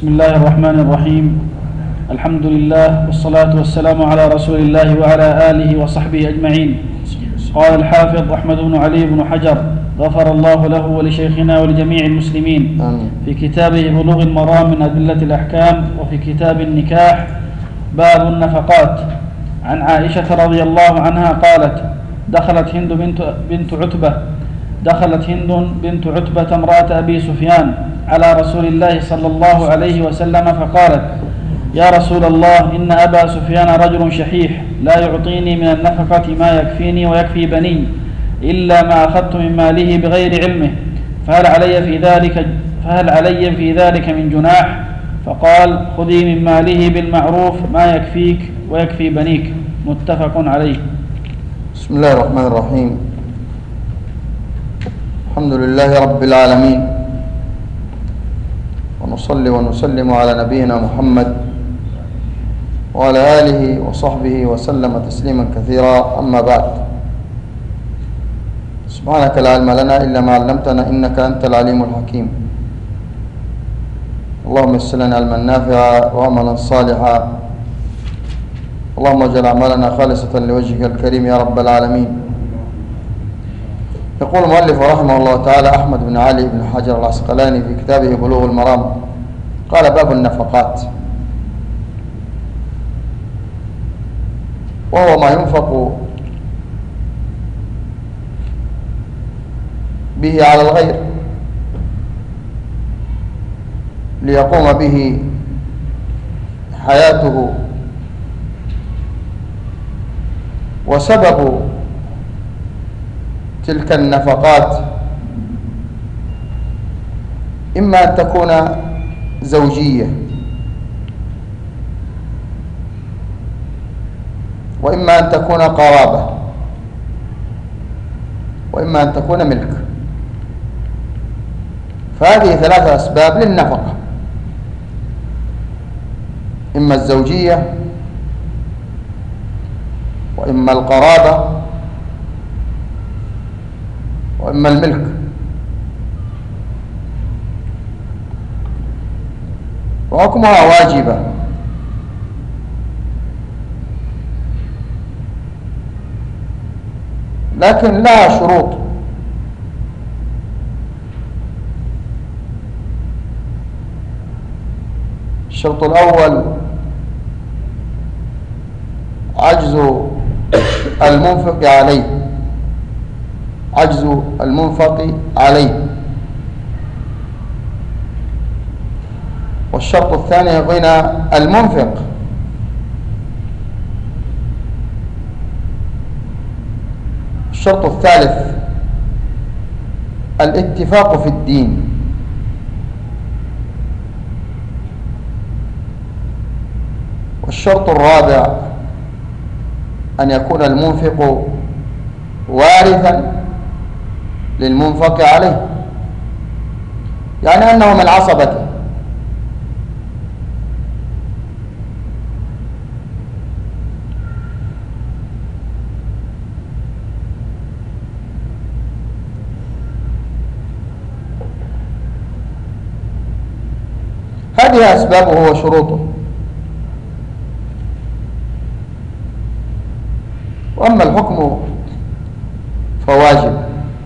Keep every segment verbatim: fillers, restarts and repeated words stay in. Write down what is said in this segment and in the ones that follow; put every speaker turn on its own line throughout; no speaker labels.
بسم الله الرحمن الرحيم. الحمد لله والصلاة والسلام على رسول الله وعلى آله وصحبه أجمعين. قال الحافظ أحمد بن علي بن حجر غفر الله له ولشيخنا ولجميع المسلمين في كتابه بلوغ المرام من أدلة الأحكام، وفي كتاب النكاح باب النفقات. عن عائشة رضي الله عنها قالت: دخلت هند بنت, بنت عتبة دخلت هند بنت عتبة امرأة أبي سفيان على رسول الله صلى الله عليه وسلم فقالت: يا رسول الله، إن أبا سفيان رجل شحيح لا يعطيني من النفقة ما يكفيني ويكفي بني إلا ما أخذت من ماله بغير علمه، فهل علي في ذلك فهل علي في ذلك من جناح؟ فقال: خذي من ماله بالمعروف ما يكفيك ويكفي بنيك. متفق عليه.
بسم الله الرحمن الرحيم. الحمد لله رب العالمين، ونصلي ونسلم على نبينا محمد وعلى آله وصحبه وسلم تسليما كثيرا. أما بعد، سبحانك لا علم لنا إلا ما علمتنا إنك أنت العليم الحكيم. اللهم يسر لنا علما نافعا وعملا صالحا، اللهم اجعل أعمالنا خالصة لوجهك الكريم يا رب العالمين. يقول المؤلف رحمه الله تعالى أحمد بن علي بن حجر العسقلاني في كتابه بلوغ المرام، قال: باب النفقات، وهو ما ينفق به على الغير ليقوم به حياته، وسبب تلك النفقات إما أن تكون زوجية، وإما أن تكون قرابة، وإما أن تكون ملك. فهذه ثلاثة أسباب للنفقة: إما الزوجية، وإما القرابة، وإما الملك. وحكمها واجبة، لكن لها شروط. الشرط الأول عجز المنفق عليه عجز المنفق عليه والشرط الثاني غنى المنفق. الشرط الثالث الاتفاق في الدين. والشرط الرابع أن يكون المنفق وارثا للمنفق عليه، يعني أنه من عصبته. هذه أسبابه وشروطه. وأما الحكم فواجب.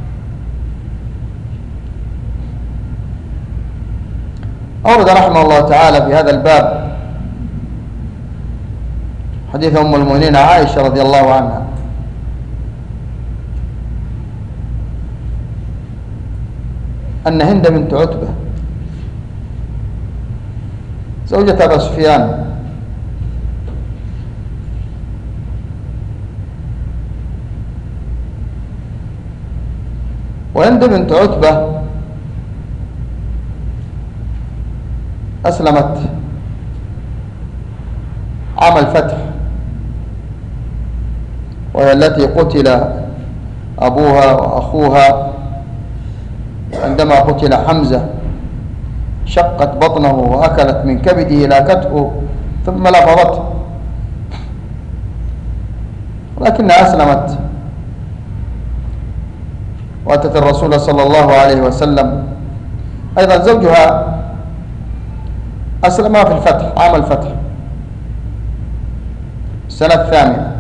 أورد رحمه الله تعالى في هذا الباب حديث أم المؤمنين عائشة رضي الله عنها أن هند بنت عتبة زوجة أبا سفيان وهند بنت عتبة أسلمت عام الفتح، وهي التي قتل أبوها وأخوها عندما قتل حمزة. شقت بطنه وأكلت من كبده لاكته ثم لفظته، ولكنها أسلمت وأتت الرسول صلى الله عليه وسلم. أيضا زوجها أسلم في الفتح، عام الفتح، السنة الثامنة.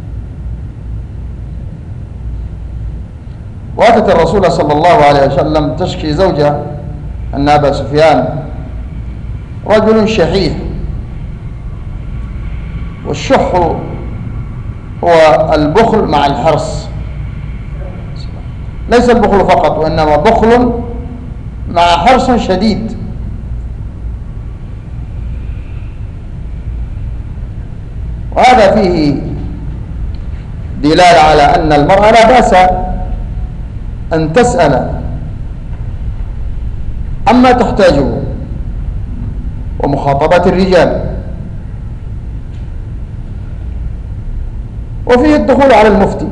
وأتت الرسول صلى الله عليه وسلم تشكي زوجها أن أبا سفيان رجل شحيح، والشح هو البخل مع الحرص، ليس البخل فقط وإنما بخل مع حرص شديد. وهذا فيه دلالة على أن المرأة لا بأس أن تسأل عما تحتاجه ومخاطبة الرجال. وفيه الدخول على المفتي،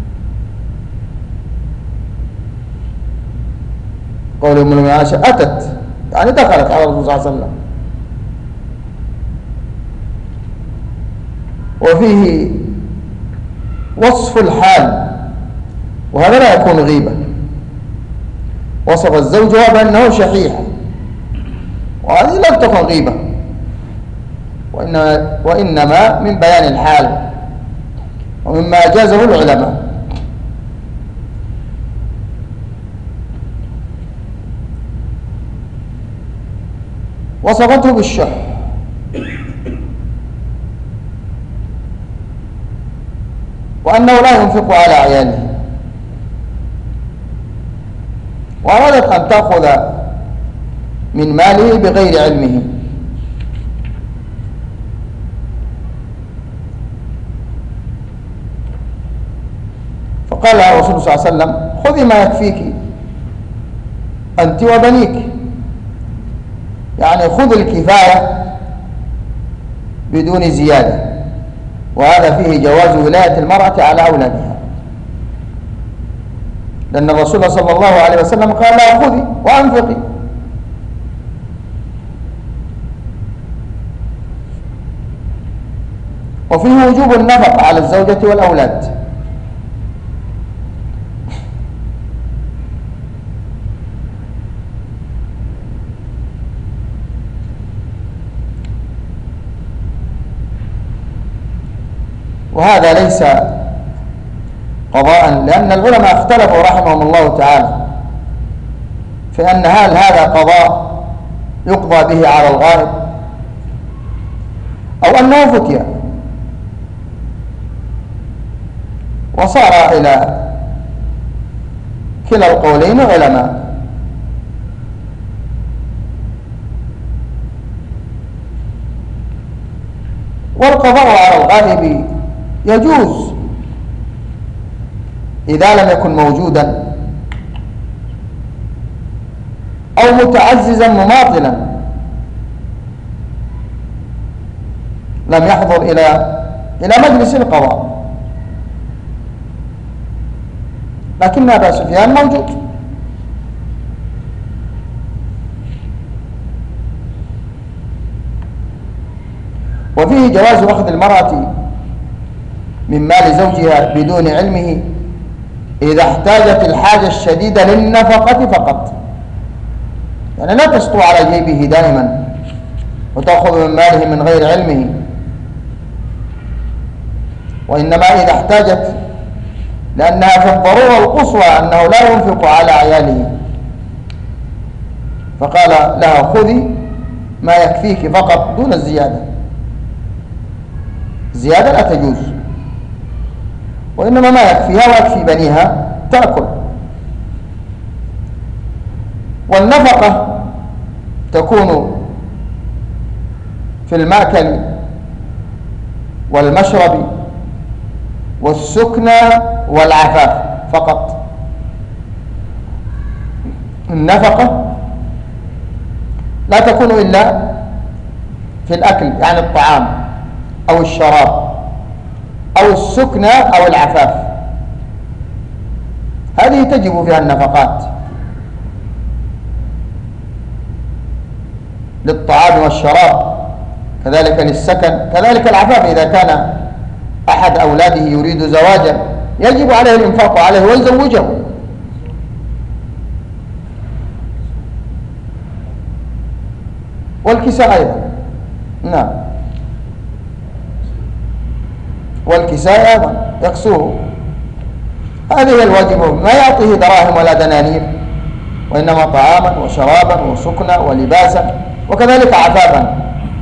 قول ام المؤمنين عائشة أتت يعني دخلت على الرسول صلى الله عليه وسلم. وفيه وصف الحال، وهذا لا يكون غيبة. وصف الزوجها بأنه شحيح، وهذه لم تكن غيبة، وإنما, وإنما من بيان الحال ومما أجازه العلماء. وصفته بالشح، وأنه لا ينفق على عياله، وأرادت أن تأخذ من ماله بغير علمه. فقال لها الرسول صلى الله عليه وسلم خذي ما يكفيك أنت وبنيك، يعني خذ الكفاية بدون زيادة. وهذا فيه جواز ولاية المرأة على أولادها، لأن الرسول صلى الله عليه وسلم قال لا خذي وأنفقي. وفيه وجوب النفقة على الزوجة والأولاد. وهذا ليس قضاء، لأن العلماء اختلفوا رحمهم الله تعالى في أن هل هذا قضاء يقضى به على الغائب أو أنه فتية. وصار إلى كلا القولين علماء. والقضاء على الغائب يجوز إذا لم يكن موجودا أو متعززا مماطلا لم يحضر إلى إلى مجلس القضاء. لكن أبا سفيان موجود. وفيه جواز أخذ المرأة من مال زوجها بدون علمه إذا احتاجت الحاجة الشديدة للنفقة فقط، يعني لا تسطو على جيبه دائما وتأخذ من ماله من غير علمه، وإنما إذا احتاجت لأنها في الضرورة القصوى أنه لا ينفق على عياله، فقال لها خذي ما يكفيك فقط دون الزيادة. زيادة لا تجوز، وإنما ما يكفيها ويكفي بنيها تأكل. والنفقة تكون في المأكل والمشرب والسكنى والعفاف فقط. النفقة لا تكون إلا في الأكل، يعني الطعام أو الشراب أو السكنى أو العفاف، هذه تجب فيها النفقات للطعام والشراب، كذلك للسكن، كذلك العفاف. إذا كان أحد أولاده يريد زواجا يجب عليه الإنفاق عليه ويزوجه. والكساء أيضا. نعم، والكساء أيضا يكسوه. هذه هي الواجب، ما يعطيه دراهم ولا دنانير، وإنما طعاما وشرابا وسكنا ولباسا وكذلك عفافا.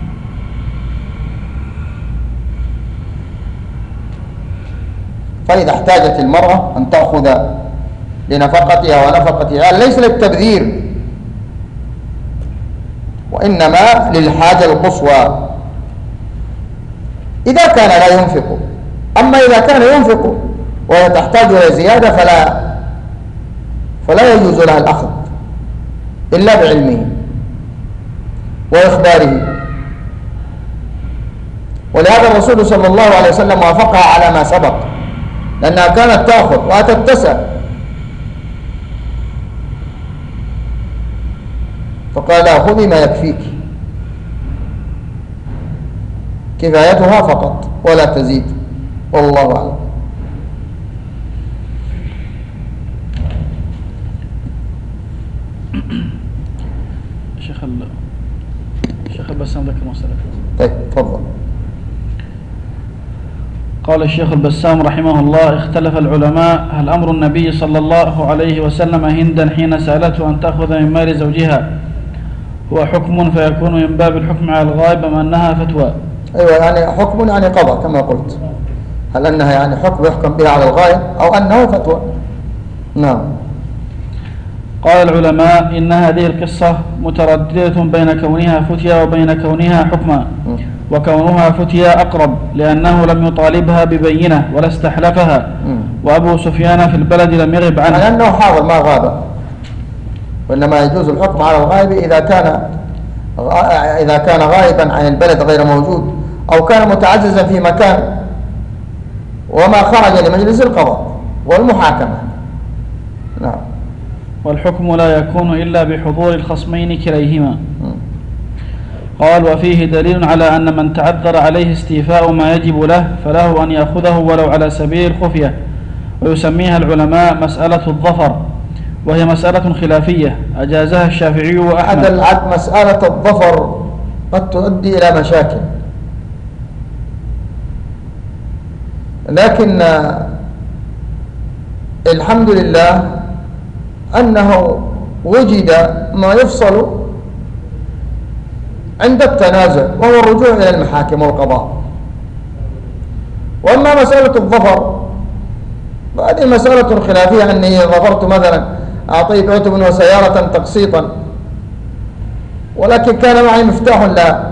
فإذا احتاجت المرأة أن تأخذ لنفقتها ونفقة عيال ليس للتبذير، وإنما للحاجة القصوى إذا كان لا ينفق. أما إذا كان ينفق وهي تحتاج إلى زيادة فلا فلا يجوز لها الأخذ إلا بعلمه وإخباره. ولهذا الرسول صلى الله عليه وسلم وافقها على ما سبق، لأنها كانت تأخذ وتتسع، فقال خذي ما يكفيك، كفايتها فقط ولا تزيد، والله أعلم.
شيخ الشيخ البسام ذكر مسألة.
طيب تفضل.
قال الشيخ البسام رحمه الله: اختلف العلماء هل أمر النبي صلى الله عليه وسلم هندا حين سألته أن تأخذ من مال زوجها هو حكم فيكون من باب الحكم على الغائب أم أنها فتوى؟
أيوة، يعني حكم يعني قضاء كما قلت. هل أنها يعني حكم يحكم بها على الغائب أو أنه فتوى؟ نعم.
قال العلماء إن هذه القصة مترددة بين كونها فتيا وبين كونها حكما، وكونها فتيا أقرب لأنه لم يطالبها ببينة ولا استحلفها، وأبو سفيان في البلد لم يغب عنه،
لأنه حاضر ما غاب. وإنما يجوز الحكم على الغائب إذا كان إذا كان غائبا عن البلد غير موجود، أو كان متعززا في مكان وما خرج لمجلس القضاء والمحاكمة. نعم.
والحكم لا يكون إلا بحضور الخصمين كليهما. قال: وفيه دليل على أن من تعذر عليه استيفاء ما يجب له فله أن يأخذه ولو على سبيل الخفية، ويسميها العلماء مسألة الظفر، وهي مسألة خلافية أجازها الشافعي وأحمد.
العد مسألة الظفر قد تؤدي إلى مشاكل، لكن الحمد لله أنه وجد ما يفصل عند التنازع، وهو الرجوع إلى المحاكم والقضاء. وأما مسألة الظفر فهذه مسألة خلافية، أني ظفرت مثلا أعطيت عتبا وسيارة تقسيطا، ولكن كان معي مفتاح لها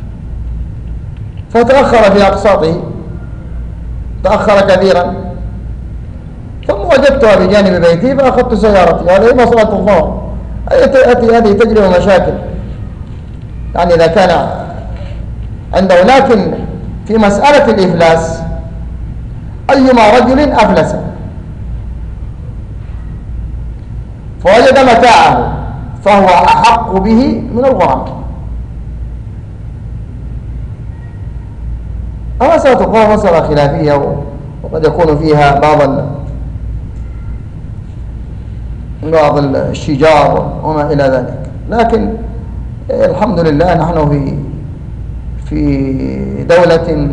فتأخر في أقساطه، تأخر كثيرا، ثم وجدتها بجانب بيتي فأخذت سيارتي. هذه مسألة الظفر، هذه تجري مشاكل يعني إذا كان عنده. لكن في مسألة الإفلاس أيما رجل أفلس فوجد متاعه فهو أحق به من الغرم. مسألة الظفر مسألة خلافية، وقد يكون فيها بعض بعض الشجار وما إلى ذلك، لكن الحمد لله نحن في في دولة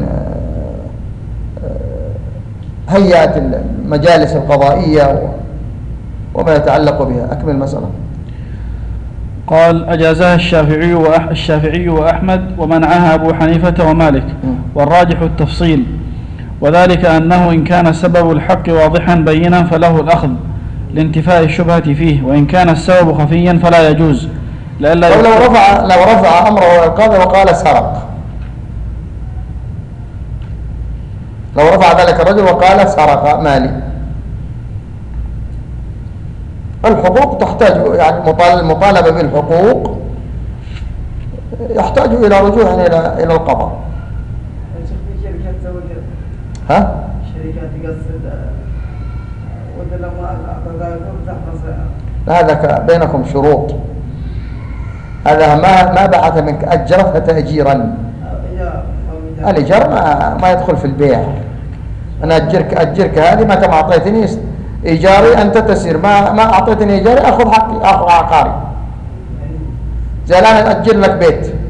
هيئت المجالس القضائية وما يتعلق بها. أكمل المسألة.
قال: أجازها الشافعي وأح الشافعي وأحمد ومنعها أبو حنيفة ومالك، والراجح التفصيل، وذلك أنه إن كان سبب الحق واضحا بينا فله الأخذ لانتفاء الشبهة فيه، وإن كان السبب خفيا فلا يجوز.
لو رفع لو رفع أمره القاضي وقال سرق، لو رفع ذلك الرجل وقال سرق مالي، الحقوق تحتاج يعني المطالبة بالحقوق يحتاج إلى رجوع إلى إلى القضاء. ها؟
شركات تقصد ولا ما
هذا بينكم شروط، هذا ما ما بعث منك أجرتها تأجيرا. الإيجار ما ما يدخل في البيع. أنا أجرك أجرك هذه ما تم أعطيتني إيجاري أنت تسير، ما ما أعطيتني إيجاري أخذ حقي، أخذ عقاري. زي الآن أجر لك بيت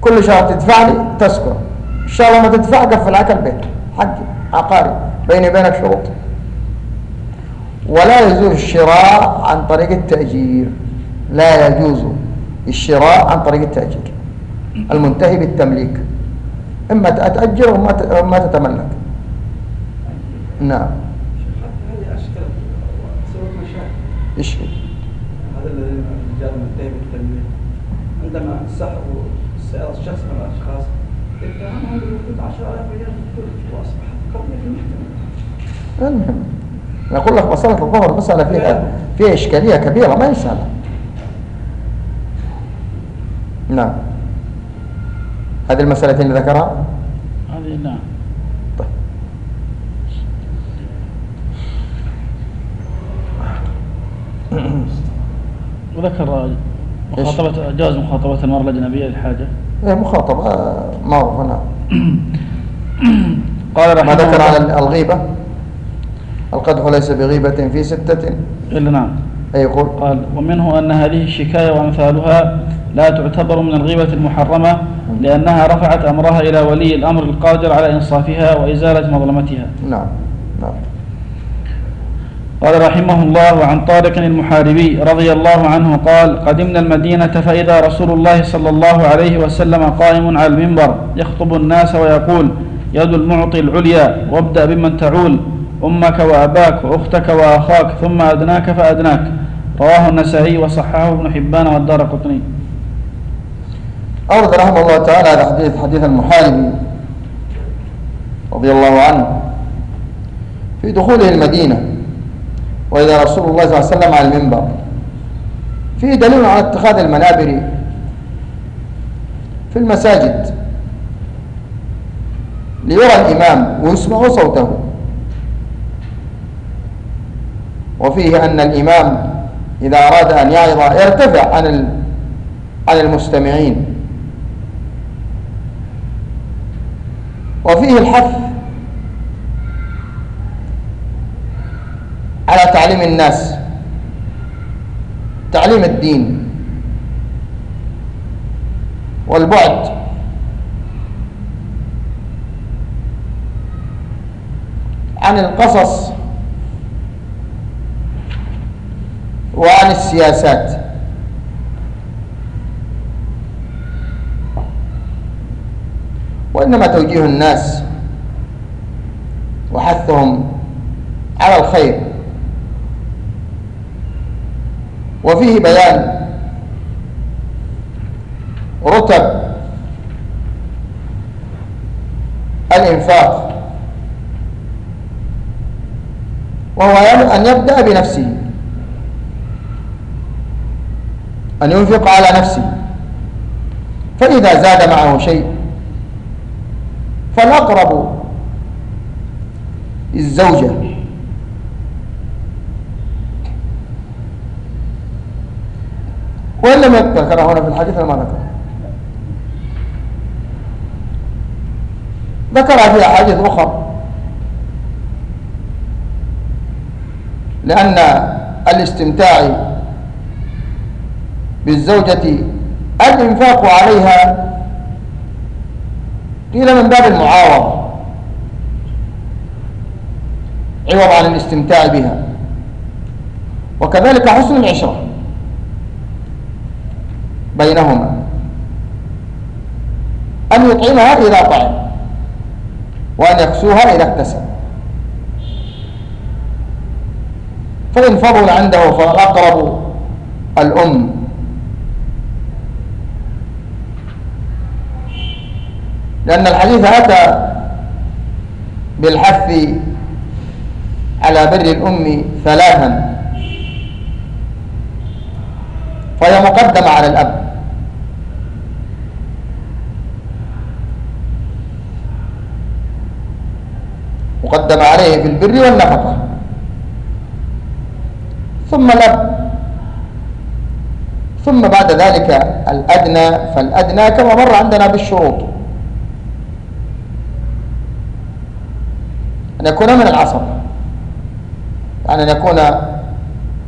كل شهر تدفع لي تذكر، إن شاء الله ما تدفع قفل عليك البيت حقي عقاري، بيني وبينك شروط. ولا يجوز الشراء عن طريق التأجير، لا يجوز الشراء عن طريق التأجير المنتهي بالتمليك، إما تأجر وما تتملك. نعم.
هذه أشكال سبب مشاكل.
إيش هي؟
هذا الذي الرجال منتهي بالتمليك عندما سحبوا السيارة الشخص من الأشخاص اتهمهم بوجود عشرة آلاف ريال في الكل وأصبحت قضية في المحكمة.
المهم نقول لك مسألة الظهر مسألة فيها فيها إشكالية كبيرة ما يسألها. نعم. هذه المسألتين اللي ذكرها؟
هذه نعم.
طيب.
وذكر مخاطبة جواز مخاطبة المرأة الأجنبية للحاجة.
إيه مخاطبة معروفة. نعم.
قال رحمه
ما ذكر
الله
عن الغيبة، القدح ليس بغيبة في ستة
إلا نعم.
أي يقول
قال ومنه أن هذه الشكاية وأمثالها لا تعتبر من الغيبة المحرمة لأنها رفعت أمرها إلى ولي الأمر القادر على إنصافها وإزالة مظلمتها.
نعم. نعم.
قال رحمه الله وعن طارق المحاربي رضي الله عنه قال قدمنا المدينة فإذا رسول الله صلى الله عليه وسلم قائم على المنبر يخطب الناس ويقول يد المعطي العليا وابدأ بمن تعول أمك وأباك وأختك وأخاك ثم أدناك فأدناك. رواه النسائي وصححه ابن حبان والدارقطني.
أورد رحمه الله تعالى هذا حديث حديث المحاربي رضي الله عنه في دخوله المدينة وإذا رسول الله صلى الله عليه وسلم على المنبر، فيه دليل على اتخاذ المنابر في المساجد ليرى الإمام ويسمع صوته، وفيه أن الإمام إذا أراد أن يعظ يرتفع عن عن المستمعين، وفيه الحث على تعليم الناس تعليم الدين والبعد عن القصص وعن السياسات. وإنما توجيه الناس وحثهم على الخير، وفيه بيان رتب الإنفاق، وهو أن يبدأ بنفسه، أن ينفق على نفسه، فإذا زاد معه شيء فالأقرب الزوجة، وإن لم يذكر هنا في الحديث ما ذكر، ذكرها في أحاديث أخرى، لأن الاستمتاع بالزوجة الإنفاق عليها قيل من باب المعاوضة عوض عن الاستمتاع بها، وكذلك حسن العشرة بينهما، أن يطعمها إذا طعم وأن يكسوها إذا اكتسب، فإن فضل عنده فالأقرب الأم، لأن الحديث أتى بالحث على بر الأم ثلاثا، فهي مقدمة على الأب، مقدمة عليه في البر والنفقة، ثم الأب، ثم بعد ذلك الأدنى فالأدنى كما مر عندنا بالشروط، أن يكون من العصر، يعني أن يكون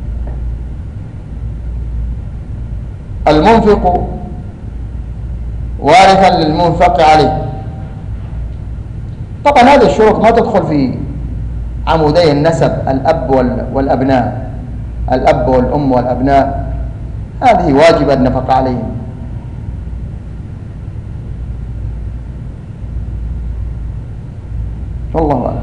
المنفق وارثا للمنفق عليه. طبعا هذه الشروط ما تدخل في عمودي النسب، الأب والأبناء، الأب والأم والأبناء، هذه واجب النفقة عليهم. والله أعلم.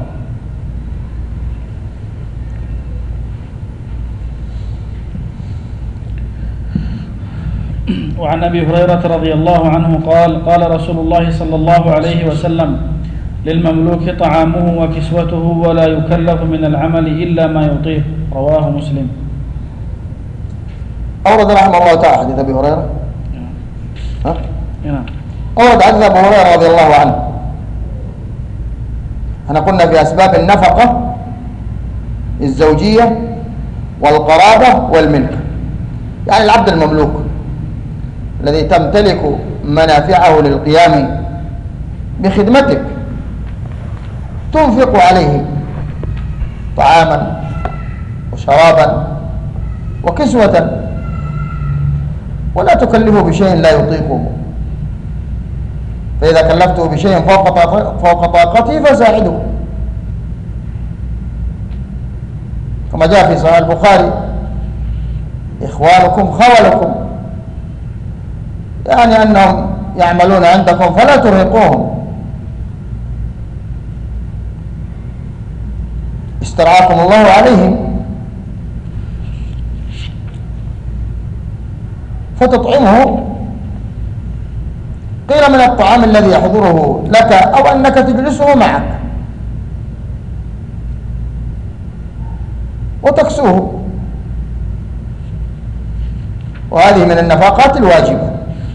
وعن أبي هريرة رضي الله عنه قال قال رسول الله صلى الله عليه وسلم: للمملوك طعامه وكسوته ولا يكلف من العمل إلا ما يطيق. رواه مسلم.
أورد رحمه الله تعالى حديث أبي هريرة. ها؟
نعم.
أورد حديث أبي هريرة رضي الله عنه. احنا قلنا في أسباب النفقة الزوجية والقرابة والملك، يعني العبد المملوك الذي تمتلك منافعه للقيام بخدمتك، تنفق عليه طعاما وشرابا وكسوة، ولا تكلفه بشيء لا يطيقه، فإذا كلفته بشيء فوق فوق طاقته فساعده، كما جاء في صحيح البخاري: إخوانكم خولكم، يعني أنهم يعملون عندكم فلا ترهقوهم، استرعاكم الله عليهم، فتطعمه قيل من الطعام الذي يحضره لك أو أنك تجلسه معك وتكسوه، وهذه من النفقات الواجبة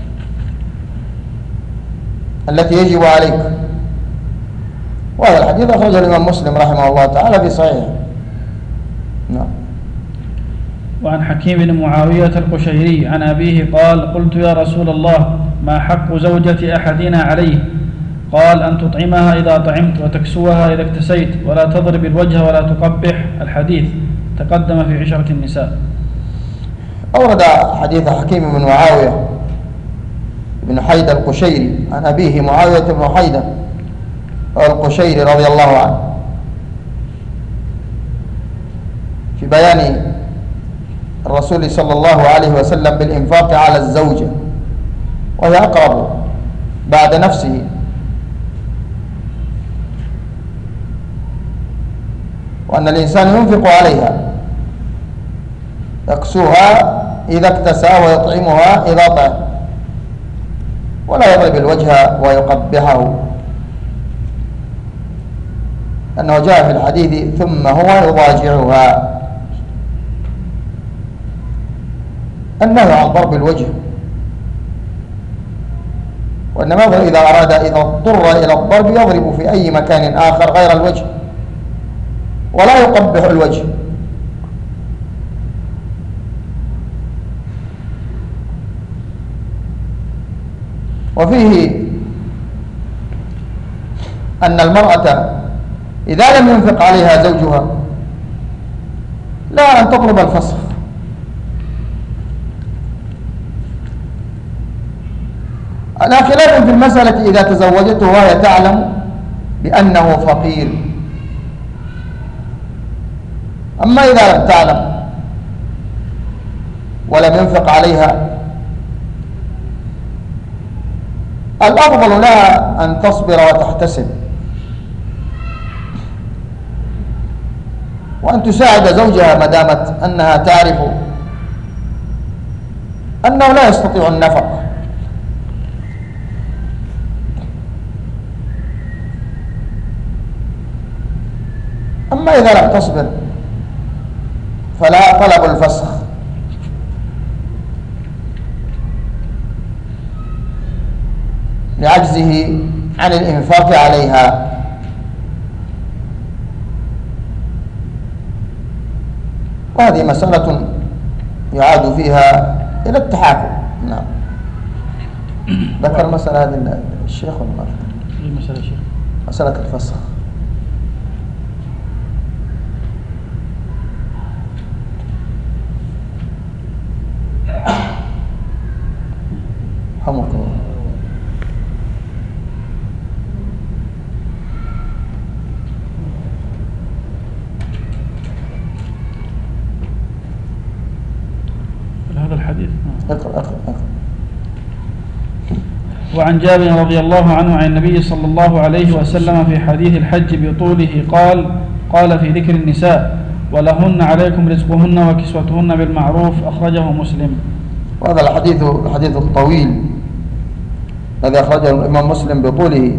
التي يجب عليك. وهذا الحديث أخرجه الإمام مسلم رحمه الله تعالى في صحيحه. نعم.
وعن حكيم بن معاوية القشيري عن أبيه قال: قلت يا رسول الله ما حق زوجة أحدنا عليه؟ قال: أن تطعمها إذا طعمت وتكسوها إذا اكتسيت ولا تضرب الوجه ولا تقبح. الحديث تقدم في عشرة النساء.
أورد حديث حكيم بن معاوية بن حيدة القشيري عن أبيه معاوية بن حيدة القشيري رضي الله عنه في بيان الرسول صلى الله عليه وسلم بالإنفاق على الزوجة، وهي أقرب بعد نفسه، وأن الإنسان ينفق عليها، يكسوها إذا اكتسى ويطعمها إذا طعم، ولا يضرب الوجه ويقبحه، أنه جاء في الحديث: ثم هو يضاجعها، النهي عن ضرب الوجه، وإنما إذا أراد إذا اضطر إلى الضرب يضرب في أي مكان آخر غير الوجه، ولا يقبح الوجه. وفيه أن المرأة إذا لم ينفق عليها زوجها لا أن تطلب الفسخ، على خلاف في المسألة إذا تزوجته وهي تعلم بأنه فقير. أما إذا لم تعلم ولم ينفق عليها، الأفضل لها أن تصبر وتحتسب، وأن تساعد زوجها ما دامت أنها تعرف أنه لا يستطيع النفق. أما إذا لم تصبر فلا طلب الفسخ، لعجزه عن الإنفاق عليها. وهذه مسألة يعاد فيها إلى التحاكم. نعم. ذكر مسألة هذه الشيخ ولا ما ذكر؟
أي مسألة شيخ؟
مسألة الفسخ. حمق الله. اقرأ اقرأ اقرأ.
وعن جابر رضي الله عنه عن النبي صلى الله عليه وسلم في حديث الحج بطوله قال قال في ذكر النساء ولهن عليكم رزقهن وكسوتهن بالمعروف أخرجه مسلم.
وهذا الحديث الحديث الطويل الذي أخرجه الإمام مسلم بطوله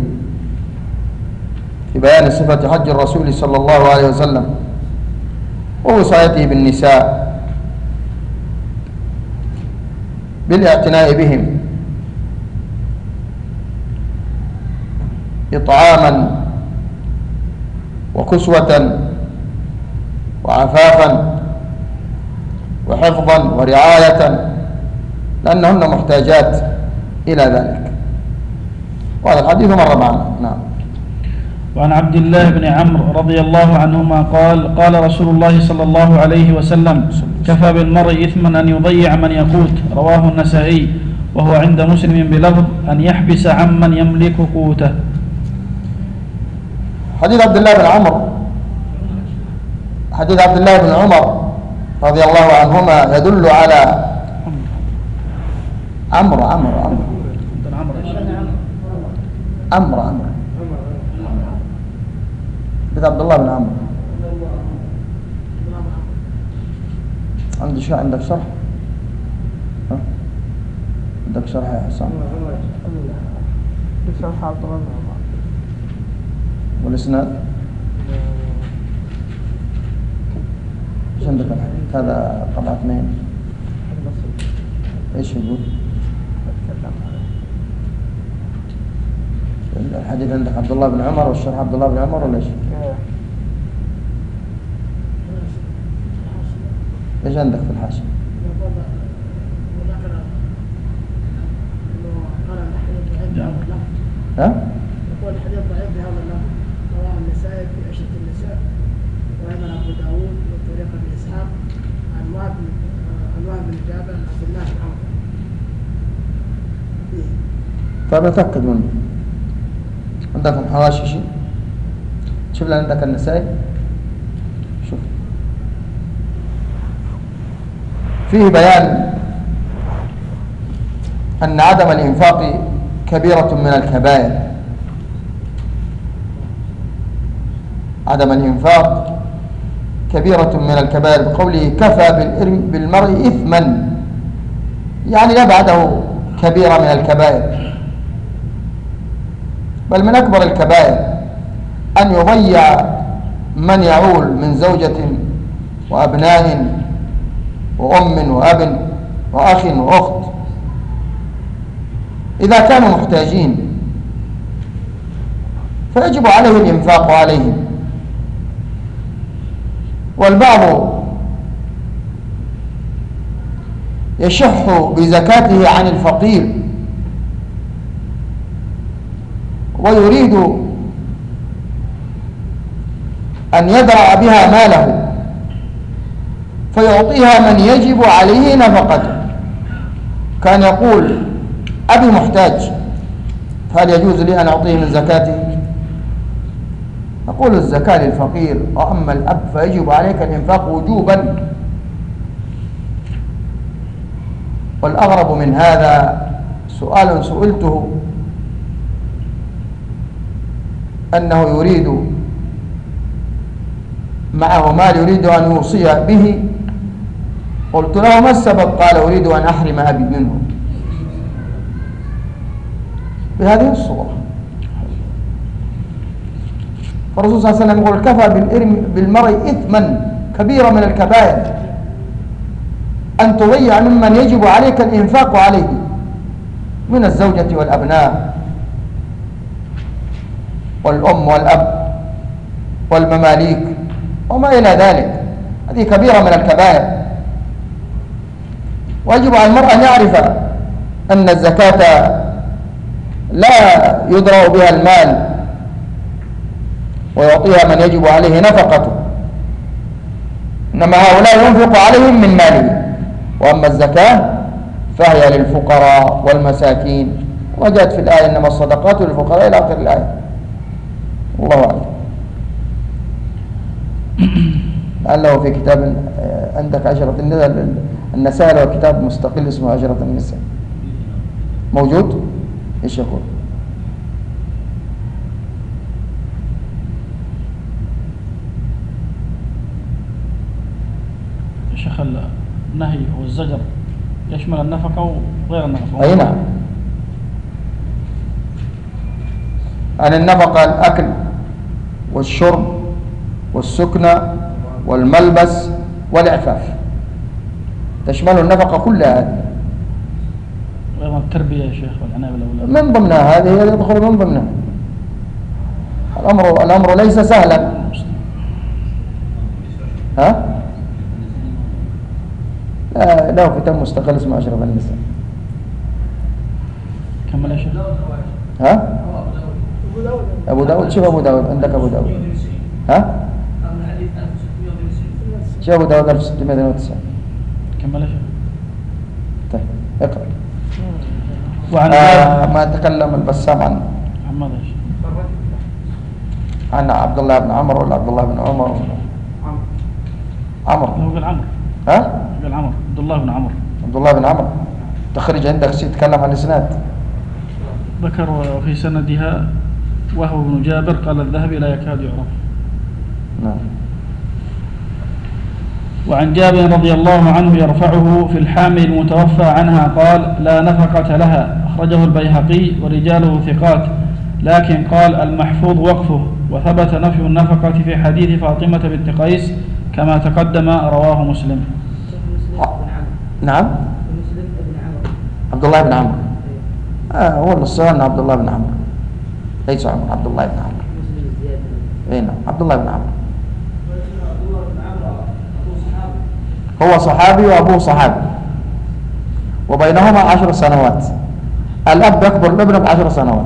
في بيان صفة حج الرسول صلى الله عليه وسلم ووصايته بالنساء بالاعتناء بهم إطعاما وكسوة وعفافا وحفظا ورعاية لأنهن محتاجات إلى ذلك. وهذا الحديث مر معنا. نعم.
وعن عبد الله بن عمرو رضي الله عنهما قال قال رسول الله صلى الله عليه وسلم كفى بالمرء إثما أن يضيع من يقوت، رواه النسائي، وهو عند مسلم بلفظ أن يحبس عمن يملك قوته.
حديث عبد الله بن عمرو حديث عبد الله بن عمر رضي الله عنهما يدل على عمرو عمرو عمرو عمرو عمرو بيت عبد الله بن عمرو. عندي شيء عندك شرح؟ ها؟ عندك شرح يا حسام؟
شرح عبد الله بن عمر.
والاسناد؟ ايش عندك الحديث؟ هذا طبعة اثنين. ايش يقول؟ الحديث عندك عبد الله بن عمر والشرح عبد الله بن عمر ولا ايش؟ ايش عندك في الحاشية؟ ها؟
يقول الحديث ضعيف بهذا اللفظ، رواه النسائي في عشرة النساء، وأيضا أبو داود وطريق ابن إسحاق عن وهب عن وهب بن جابر عن عبد الله بن عمرو.
طيب أتأكد منه. عندك الحواشي شيء؟ شوف لي عندك النسائي. شوف فيه بيان أن عدم الإنفاق كبيرة من الكبائر. عدم الإنفاق كبيرة من الكبائر بقوله كفى بالمرء إثما، يعني لا بعده كبيرة من الكبائر، بل من أكبر الكبائر أن يضيع من يعول من زوجة وأبناء وأم وأب وأخ وأخت إذا كانوا محتاجين، فيجب عليه الإنفاق عليهم. والبعض يشح بزكاته عن الفقير ويريد أن يدرع بها ماله فيعطيها من يجب عليه نفقته. كان يقول أبي محتاج، فهل يجوز لي أن أعطيه من زكاته؟ نقول الزكاة للفقير، وأما الأب فيجب عليك الإنفاق وجوبا. والأغرب من هذا سؤال سئلته أنه يريد معه مال يريد أن يوصي به، قلت له ما السبب؟ قال أريد أن أحرم أبي منه بهذه الصورة. فالرسول صلى الله عليه وسلم يقول كفى بالمرء إثما كبيرا من الكبائر أن تضيع ممن يجب عليك الإنفاق عليه من الزوجة والأبناء والأم والأب والمماليك وما إلى ذلك. هذه كبيرة من الكبائر، ويجب على المرء أن يعرف أن الزكاة لا يدرأ بها المال ويعطيها من يجب عليه نفقته، إنما هؤلاء ينفق عليهم من ماله، وأما الزكاة فهي للفقراء والمساكين، وجاءت في الآية إنما الصدقات للفقراء إلى آخر الآية. الله أعلم. لعله في كتاب عندك عشرة النساء النسائي له كتاب مستقل اسمه عشرة النساء، موجود؟ ايش يقول؟
يا شيخ النهي والزجر يشمل النفقة وغير النفقة.
أي نعم. عن النفقة الأكل والشرب والسكنة والملبس والإعفاف، تشمل النفقة كلها هذه.
غير التربية يا شيخ والعناية بالأولاد
من ضمنها هذه يدخل من ضمنها. الأمر الأمر ليس سهلا. ها؟ لا له كتاب مستقل اسمه أشرف النساء.
كمل يا شيخ.
ها؟ أبو داود. شوف أبو داود، عندك أبو داود. ها؟ شوف أبو داود ألف وستمائة واثنين وتسعين.
كمل يا شيخ.
طيب اقرأ.
وعن
آه ما تكلم البسام عن
عن ماذا يا شيخ؟
عن عبد الله بن عمرو ولا عبد الله بن عمر ولا عمرو؟
هو قال عمرو.
ها؟
قال عمرو، عبد الله بن عمرو.
عبد الله بن عمرو. تخرج عندك شيء يتكلم عن الإسناد.
ذكر في سندها وهو ابن جابر، قال الذهبي لا يكاد يعرف.
نعم.
وعن جابر رضي الله عنه يرفعه في الحامل المتوفى عنها قال لا نفقة لها، أخرجه البيهقي ورجاله ثقات، لكن قال المحفوظ وقفه، وثبت نفي النفقة في حديث فاطمة بنت قيس كما تقدم رواه مسلم.
نعم. عبد الله بن عمرو. آه هو الصغير عبد الله بن عمرو، ليس عمر، عبد الله بن عمرو. اي نعم، عبد الله بن عمرو. هو صحابي وأبوه صحابي، وبينهما عشر سنوات. الأب يكبر الابن بعشر سنوات.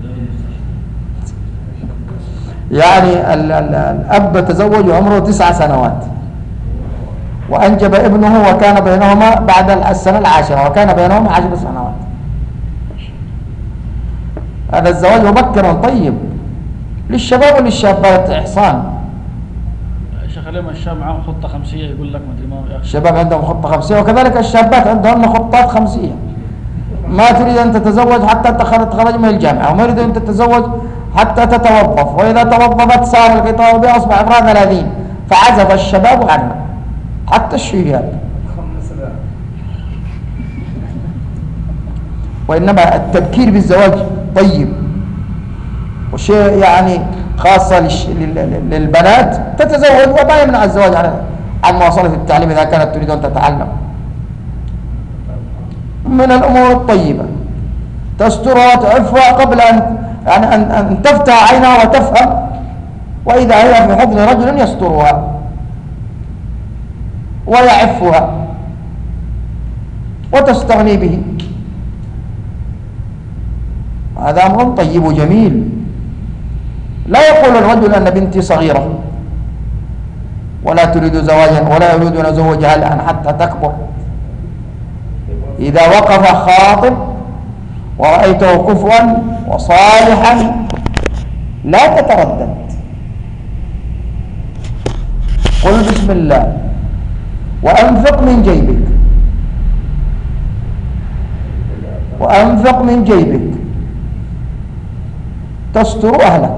يعني ال ال الأب تزوج وعمره تسع سنوات، وأنجب ابنه وكان بينهما بعد السنة العاشرة، وكان بينهما عشر سنوات. هذا الزواج مبكر طيب للشباب وللشابات إحصان.
شيخ اليوم الشاب معهم خطة خمسية يقول لك ما ادري ما.
الشباب عندهم خطة خمسية، وكذلك الشابات عندهن خطات خمسية. ما تريد أن تتزوج حتى تخرج من الجامعة، وما تريد أن تتزوج حتى تتوظف، وإذا توظفت صار الغطاء بها أصبح عمرها ثلاثين، فعزف الشباب عنها حتى الشياب. وإنما التبكير بالزواج طيب، وشيء يعني خاصة للبنات تتزوج، وما يمنع الزواج عن عن مواصلة التعليم إذا كانت تريد أن تتعلم. من الأمور الطيبة تسترها وتعفها قبل أن يعني أن, أن تفتح عينها وتفهم، وإذا هي في حضن رجل يسترها ويعفها وتستغني به. هذا أمر طيب وجميل. لا يقول الرجل أن بنتي صغيرة ولا تريد زواجا ولا يريد أن أزوجها الآن حتى تكبر. إذا وقف خاطب ورأيته كفوا وصالحا لا تتردد، قل بسم الله وأنفق من جيبك، وأنفق من جيبك تستر أهلك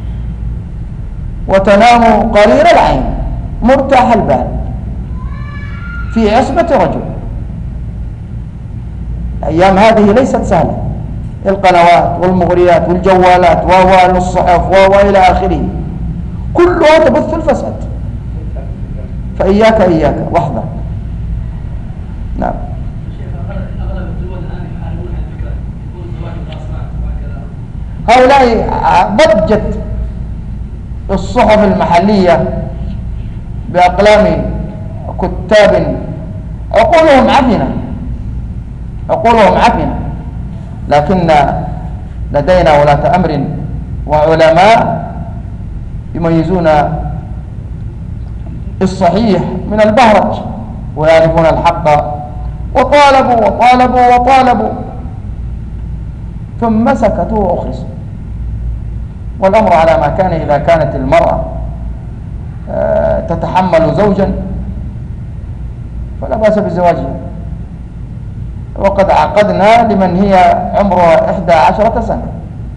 وتنام قرير العين مرتاح البال في عصمة رجل. الأيام هذه ليست سهلة، القنوات والمغريات والجوالات والصحف وإلى آخره كلها تبث الفساد، فإياك إياك واحذر. نعم. هؤلاء ضجت الصحف المحلية بأقلام كتاب عقولهم عفنة، عقولهم عفنة، لكن لدينا ولاة أمر وعلماء يميزون الصحيح من البهرج ويعرفون الحق، وطالبوا وطالبوا وطالبوا ثم سكتوا وأخلصوا. والأمر على ما كان إذا كانت المرأة تتحمل زوجا فلا بأس بزواجها. وقد عقدنا لمن هي عمرها إحدى عشرة سنة،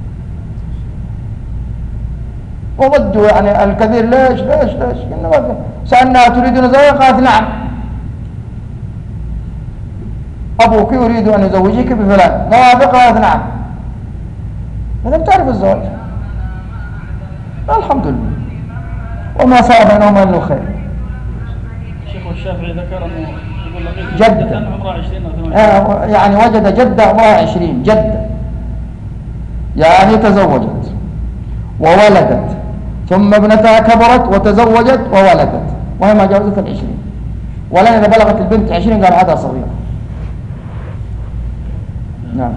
وضدوا يعني الكثير. ليش ليش ليش سألناها تريدون زواجها؟ قالت نعم، أبوك يريد أن يزوجك بفلان، موافق؟ قالت نعم. إذا بتعرف الزواج الحمد لله، وما صار بينهما إلا خير.
الشيخ والشافعي ذكر أنه يقول لقيت
جدة
عمرها عشرين أو ثمانين،
آه يعني وجد جدة عمرها عشرين، جدة يعني تزوجت وولدت، ثم ابنتها كبرت وتزوجت وولدت وهي ما جاوزت العشرين، ولن إذا بلغت البنت عشرين قال هذا صغيرة. نعم.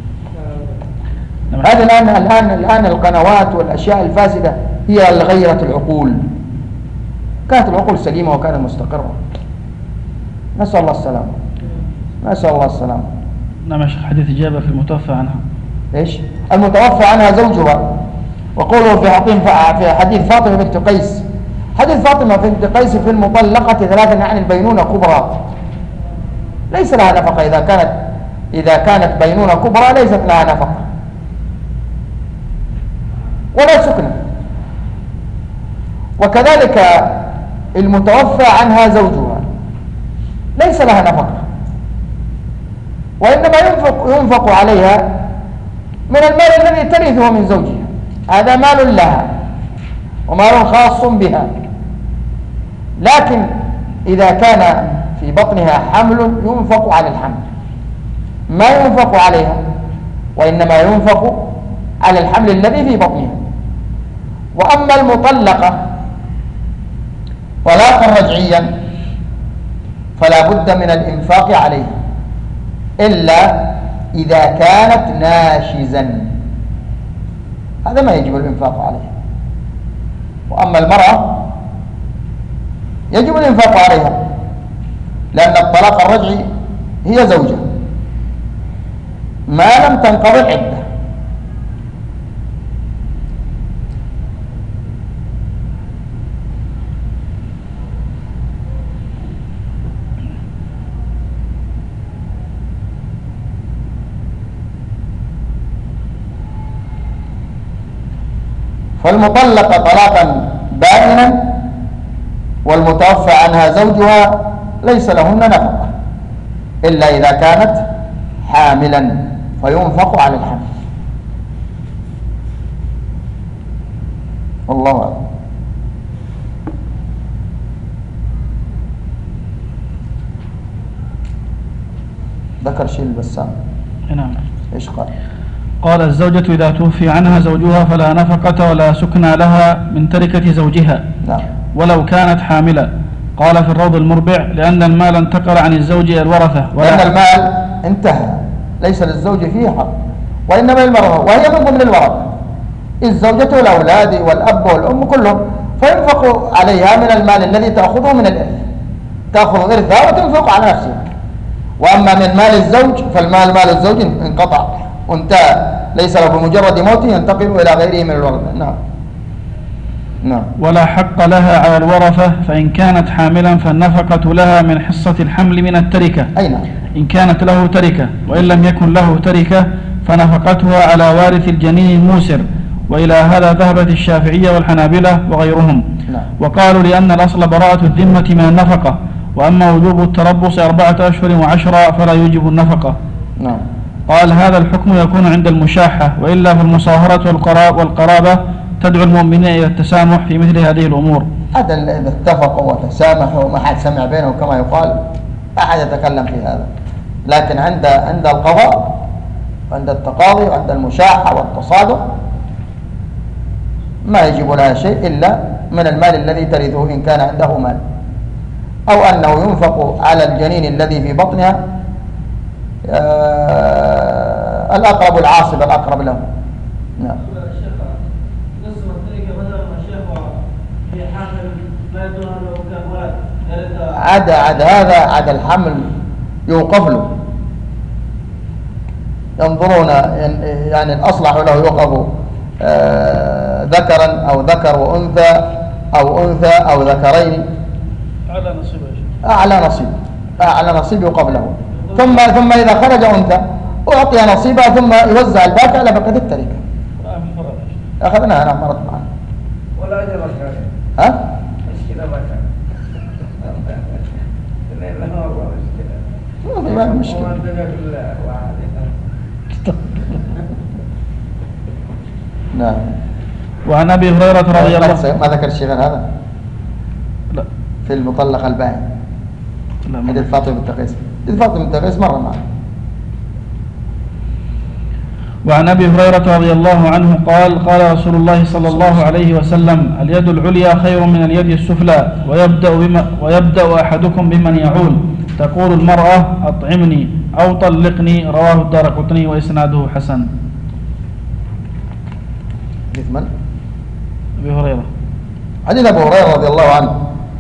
هذا الآن الآن الآن القنوات والأشياء الفاسدة هي اللي غيرت العقول. كانت العقول سليمة وكانت مستقرة. نسأل الله السلامة. نسأل الله السلامة.
نعم يا شيخ. حديث إجابة في المتوفى عنها.
إيش؟ المتوفى عنها زوجها، وقوله في حقين في حديث فاطمة بنت قيس. حديث فاطمة بنت قيس في المطلقة ثلاثة عن البينونة كبرى، ليس لها نفقة. إذا كانت إذا كانت بينونة كبرى ليست لها نفقة ولا سكنة. وكذلك المتوفى عنها زوجها ليس لها نفقة، وإنما ينفق, ينفق عليها من المال الذي ترثه من زوجها. هذا مال لها ومال خاص بها، لكن إذا كان في بطنها حمل ينفق على الحمل، ما ينفق عليها، وإنما ينفق على الحمل الذي في بطنها. وأما المطلقة طلاقا رجعيا فلا بد من الإنفاق عليها إلا إذا كانت ناشزا، هذا ما يجب الإنفاق عليها. وأما المرأة يجب الإنفاق عليها، لأن الطلاق الرجعي هي زوجة ما لم تنقضي العدة. فالمطلقة طلاقا بائنا والمتوفى عنها زوجها ليس لهن نفقة إلا إذا كانت حاملا فينفق على الحمل. الله أعلم. ذكر شيء البسام.
نعم.
إيش قال؟
قال الزوجة إذا توفي عنها زوجها فلا نفقة ولا سكنى لها من تركة زوجها
نعم.
ولو كانت حاملة. قال في الروض المربع لأن المال انتقل عن الزوج إلى الورثة،
لأن المال انتهى ليس للزوج فيه حق وإنما للمرأة، وهي من ضمن الورثة، الزوجة والأولاد والأب والأم كلهم، فينفق عليها من المال الذي تأخذه من الإرث، تأخذ إرثها وتنفق على نفسها. وأما من مال الزوج فالمال مال الزوج انقطع وانتهى، ليس له بمجرد موته ينتقل إلى غيره من الورثة. نعم. نعم.
ولا حق لها على الورثة، فإن كانت حاملا فالنفقة لها من حصة الحمل من التركة.
أي نعم.
إن كانت له تركة، وإن لم يكن له تركة فنفقتها على وارث الجنين الموسر. وإلى هذا ذهبت الشافعية والحنابلة وغيرهم.
نعم.
وقالوا لأن الأصل براءة الذمة من النفقة، وأما وجوب التربص أربعة أشهر وعشرة فلا يوجب النفقة.
نعم.
قال هذا الحكم يكون عند المشاحة، وإلا في المصاهرة والقرابة تدعو المؤمنين إلى التسامح في مثل هذه الأمور.
هذا إذا اتفقوا وتسامحوا وما حد سمع بينهم كما يقال لا أحد يتكلم في هذا، لكن عند عند القضاء وعند التقاضي وعند المشاحة والتصادق ما يجب لها شيء إلا من المال الذي ترثه إن كان عنده مال، أو أنه ينفق على الجنين الذي في بطنها آه الأقرب العاصب الأقرب له. نعم. عاد عاد هذا عاد الحمل يوقف له، ينظرون يعني الأصلح له يوقف آه ذكرا أو ذكر وأنثى أو أنثى أو ذكرين،
أعلى نصيب.
أعلى نصيب على نصيبه قبله، ثم ثم إذا خرج أنثى أعطي نصيبها ثم يوزع الباقي على بقية التركة. أخذناها أنا مرت معنا.
ولا أجر الحاجة.
ها؟
مشكلة ما كان.
ما في مشكلة. نعم.
وعن أبي هريرة رضي الله.
ما ذكر الشيء هذا؟
لا.
في المطلقة البائن.
لا.
حديث فاطمة بنت قيس. حديث فاطمة بنت قيس مرة معنا.
وعن أبي هريرة رضي الله عنه قال قال رسول الله صلى الله عليه وسلم اليد العليا خير من اليد السفلى ويبدأ, بما ويبدأ أحدكم بمن يعول. تقول المرأة أطعمني أو طلقني. رواه الدارقطني وإسناده حسن.
حديث من؟
أبي هريرة.
حديث أبو هريرة رضي الله عنه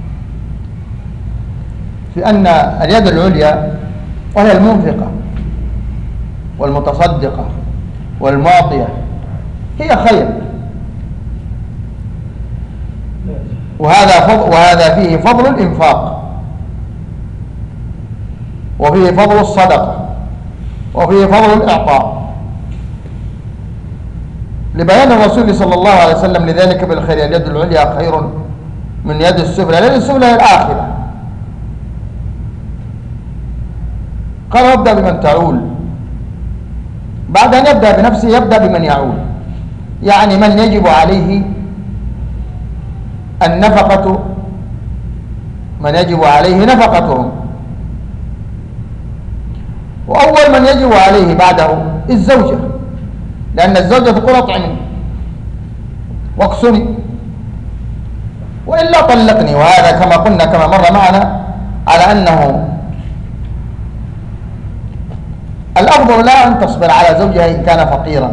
في أن اليد العليا وهي المنفقة والمتصدقة والمعطية هي خير، وهذا فضل وهذا فيه فضل الإنفاق، وفيه فضل الصدقة، وفيه فضل الإعطاء، لبيان الرسول صلى الله عليه وسلم لذلك بالخير. اليد العليا خير من يد السفلى. اليد السفلى هي الآخرة. قال ابدأ بمن تعول، بعد أن يبدأ بنفسه يبدأ بمن يعول، يعني من يجب عليه النفقة، من يجب عليه نفقتهم. وأول من يجب عليه بعده الزوجة، لأن الزوجة تقول أطعمني واكسني وإلا طلقني. وهذا كما قلنا كما مر معنا على أنه الأفضل لا أن تصبر على زوجها إن كان فقيرا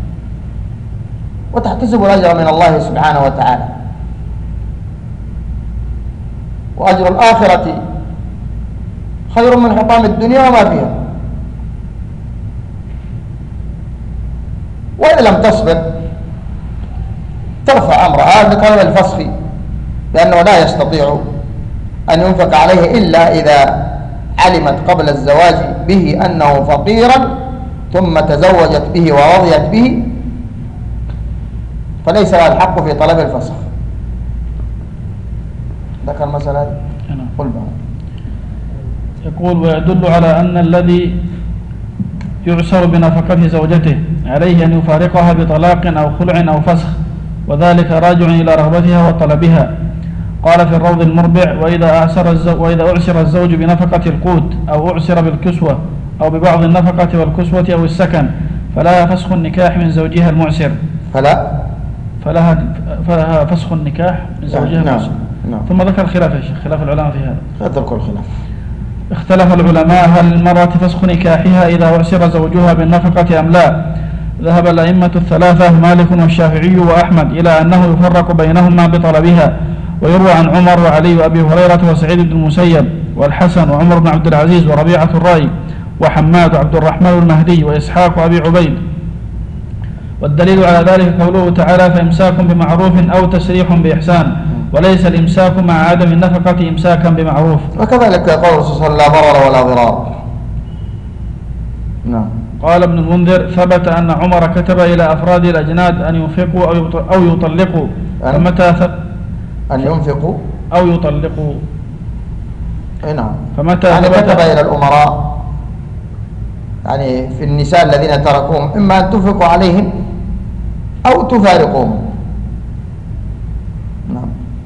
وتحتسب الأجر من الله سبحانه وتعالى، وأجر الآخرة خير من حطام الدنيا وما فيها. وإن لم تصبر ترفع أمرها بقول الفسخ، لأنه لا يستطيع أن ينفق عليه إلا إذا علمت قبل الزواج به أنه فقيرا ثم تزوجت به ورضيت به، فليس لها الحق في طلب الفسخ. ذكر مسألة قل بعض.
يقول ويدل على أن الذي يعسر بنفقة زوجته عليه أن يفارقها بطلاق أو خلع أو فسخ، وذلك راجع إلى رغبتها وطلبها. قال في الروض المربع وإذا أعسر الزوج, وإذا أعسر الزوج بنفقة القوت أو أعسر بالكسوة أو ببعض النفقة والكسوة أو السكن فلها فسخ النكاح من زوجها المعسر.
فلا
فلها, فلها فسخ النكاح من زوجها المعسر.
نعم.
ثم ذكر خلاف يا شيخ، خلاف العلماء في هذا.
لا تذكر خلاف.
اختلف العلماء هل للمرأة فسخ نكاحها إذا أعسر زوجها بالنفقة أم لا. ذهب الأئمة الثلاثة مالك والشافعي وأحمد إلى أنه يفرق بينهما بطلبها، ويروى عن عمر وعلي وأبي هريرة وسعيد بن المسيب والحسن وعمر بن عبد العزيز وربيعة الرأي وحماد وعبد الرحمن المهدي وإسحاق وأبي عبيد. والدليل على ذلك قوله تعالى فإمساك بمعروف أو تسريح بإحسان، وليس الإمساك مع عدم النفقة إمساكا بمعروف.
وكذلك قول الرسول صلى الله عليه وسلم لا ضرر ولا ضرار. نعم.
قال ابن المنذر ثبت أن عمر كتب إلى أفراد الأجناد أن ينفقوا أو يطلقوا، فمتى ث...
أن ينفقوا
أو يطلقوا.
أي نعم.
فمتى
يعني
ثبت
كتب إلى الأمراء، يعني في النساء الذين تركوهم إما أن تنفقوا عليهم أو تفارقوهم. نعم.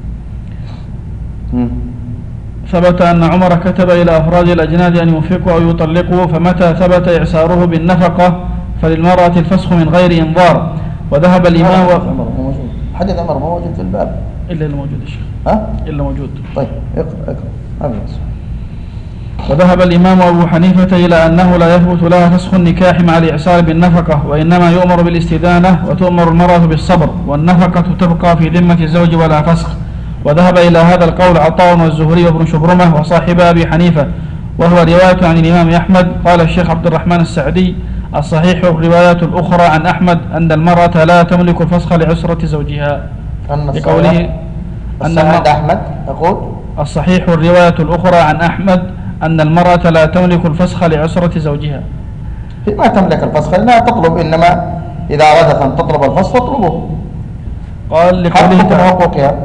م.
ثبت أن عمر كتب إلى أفراد الأجناد أن ينفقوا أو يطلقوا، فمتى ثبت إعساره بالنفقة فللمرأة الفسخ من غير إنظار. وذهب الإمام و...
حديث عمر ما موجود في الباب
إلا الموجود يا شيخ.
ها؟
إلا موجود.
طيب اقرأ اقرأ.
وذهب الإمام أبو حنيفة إلى أنه لا يثبت لها فسخ النكاح مع الإعسار بالنفقة، وإنما يؤمر بالاستدانة وتؤمر المرأة بالصبر، والنفقة تبقى في ذمة الزوج ولا فسخ. وذهب إلى هذا القول عطاء والزهري وابن شبرمة وصاحب أبي حنيفة، وهو رواية عن الإمام أحمد. قال الشيخ عبد الرحمن السعدي الصحيح الروايات الأخرى عن أحمد أن المرأة لا تملك الفسخ لعسرة زوجها، لقوله
أن أحمد يقول
الصحيح الرواية الأخرى عن أحمد أن المرأة لا تملك الفسخ لعسرة زوجها.
هي ما تملك الفسخ لأنها تطلب، إنما إذا أرادت أن تطلب الفسخ تطلبه.
قال لقوله تعالى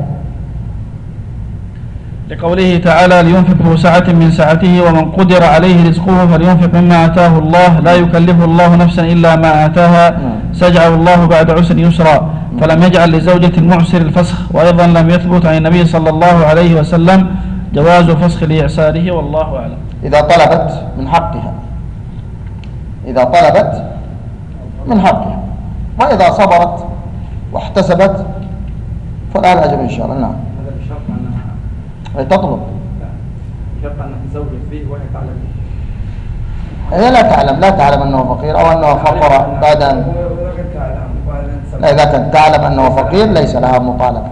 لقوله تعالى لينفق ذو سعة من سعته ومن قدر عليه رزقه فلينفق مما آتاه الله لا يكلف الله نفسا إلا ما آتاها سيجعل الله بعد عسر يسرا. فلم يجعل لزوجة المعسر الفسخ. وأيضا لم يثبت عن النبي صلى الله عليه وسلم جواز الفسخ لإعساره والله أعلم.
إذا طلبت من حقها، إذا طلبت من حقها، وإذا صبرت واحتسبت فلا الأجر إن شاء الله. نعم.
هذا بشرط أنها
أي تطلب.
لا بشرط أنها تزوج فيه وهي تعلم.
هي لا تعلم لا تعلم أنه فقير أو أنه فقر بعد أن لا، إذا كانت تعلم أنه فقير ليس لها مطالبة.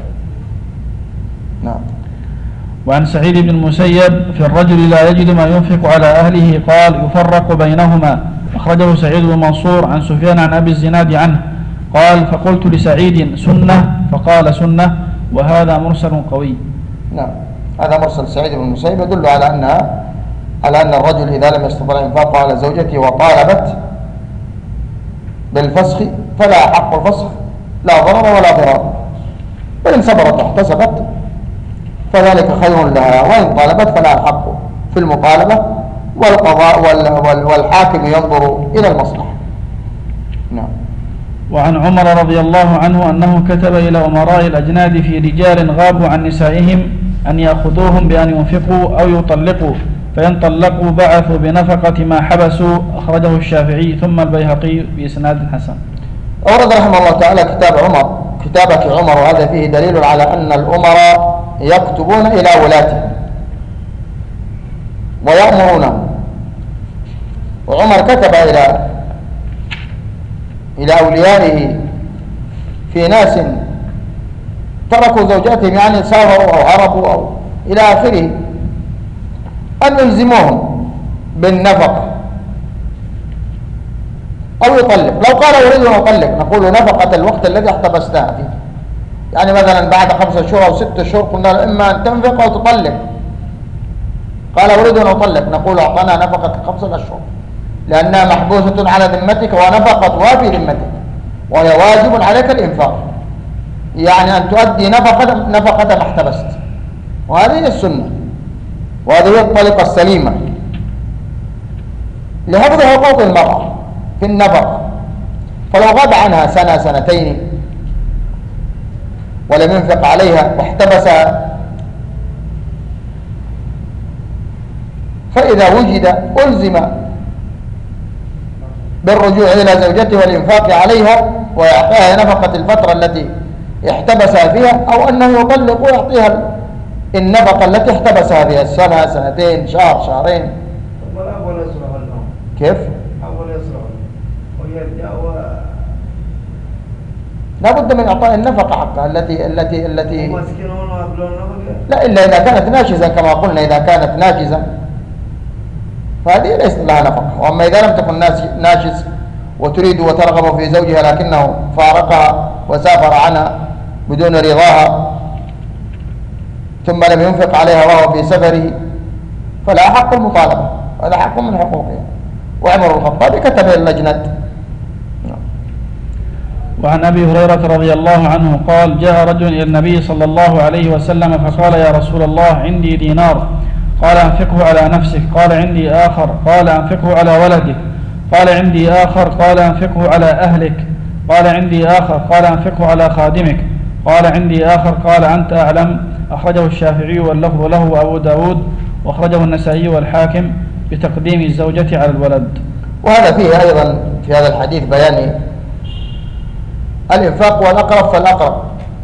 نعم.
وعن سعيد بن المسيب في الرجل لا يجد ما ينفق على أهله قال يفرق بينهما. أخرجه سعيد بن منصور عن سفيان عن أبي الزناد عنه قال فقلت لسعيد سنة فقال سنة وهذا مرسل قوي.
نعم. هذا مرسل سعيد بن المسيب يدل على أنها على أن الرجل إذا لم يستطع الإنفاق على زوجته وطالبت بالفسخ فلا حق الفسخ، لا ضرر ولا ضرار. وإن صبرت واحتسبت فذلك خير لها، وإن طالبت فلا الحق في المطالبة، والقضاء والحاكم ينظر إلى المصلحة. نعم.
وعن عمر رضي الله عنه أنه كتب إلى أمراء الأجناد في رجال غابوا عن نسائهم أن يأخذوهم بأن ينفقوا أو يطلقوا، فإن طلقوا بعثوا بنفقة ما حبسوا. أخرجه الشافعي ثم البيهقي بإسناد حسن.
أورد رحمه الله تعالى كتاب عمر، كتابة عمر، وهذا فيه دليل على أن الأمراء يكتبون إلى ولاتهم ويأمرونهم. وعمر كتب إلى إلى أوليائه في ناس تركوا زوجاتهم، يعني سافروا أو هربوا أو إلى آخره، أن يلزموهم بالنفقة أو يطلق. لو قال أريد أن أطلق نقول نفقة الوقت الذي احتبستها فيه، يعني مثلا بعد خمسة شهور أو ستة شهور قلنا له إما أن تنفق أو تطلق. قال أريد أن أطلق نقول أعطنا نفقة خمسة أشهر لأنها محبوسة على ذمتك ونفقتها في ذمتك، وهي واجب عليك الإنفاق، يعني أن تؤدي نفقة نفقة ما احتبست. وهذه هي السنة، وهذه هي الطريقة السليمة لحفظ حقوق المرأة في النفقة. فلو غاب عنها سنة سنتين ولم ينفق عليها واحتبسها، فإذا وجد ألزم بالرجوع إلى زوجته والإنفاق عليها ويعطيها نفقة الفترة التي احتبسها فيها، أو أنه يطلق ويعطيها النفقة التي احتبسها فيها السنة سنتين شهر شهرين.
أول يسرع لهم.
كيف؟
أول يسرع ويرجع و
لا بد من إعطاء النفقة حقها التي التي التي
مسكينون ويقبلون نفقة.
لا إلا إذا كانت ناجزة كما قلنا. إذا كانت ناجزة فهذه ليست لها نفقة. وأما إذا لم تكن ناجز وتريد وترغب في زوجها لكنه فارقها وسافر عنها بدون رضاها ثم لم ينفق عليها وهو في سفره فلا حق المطالبة، هذا حق من حقوقها. وعمر الخطاب كتب إلى اللجنة.
وعن أبي هريرة رضي الله عنه قال جاء رجل إلى النبي صلى الله عليه وسلم فقال يا رسول الله عندي دينار، قال أنفقه على نفسك، قال عندي آخر، قال أنفقه على ولدك، قال عندي آخر، قال أنفقه على أهلك، قال عندي آخر، قال أنفقه على خادمك، قال عندي آخر، قال أنت أعلم. أخرجه الشافعي واللفظ له وأبو داود، وأخرجه النسائي والحاكم بتقديم الزوجة على الولد.
وهذا فيه أيضا في هذا الحديث بيان الإنفاق والأقرب فالأقرب،